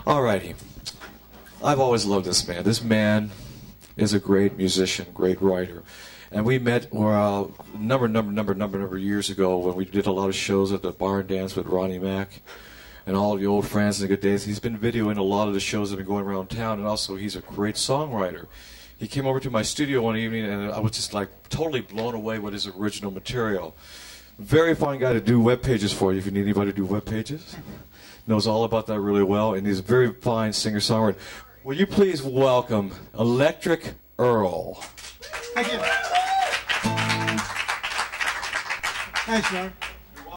Alrighty. I've always loved this man. This man is a great musician, great writer. And we met a number of years ago when we did a lot of shows at the Bar and Dance with Ronnie Mack and all the old friends and the good days. He's been videoing a lot of the shows that have been going around town, and also he's a great songwriter. He came over to my studio one evening, and I was just like totally blown away with his original material. Very fine guy to do web pages for you if you need anybody to do web pages. Knows all about that really well, and he's a very fine singer-songwriter. Will you please welcome Electric Earl? Thank you. Thanks, Mark.